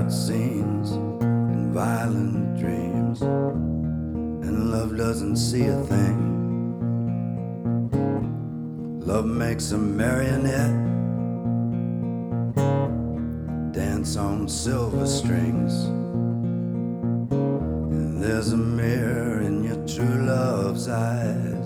violent scenes and violent dreams, and love doesn't see a thing. Love makes a marionette dance on silver strings, and there's a mirror in your true love's eyes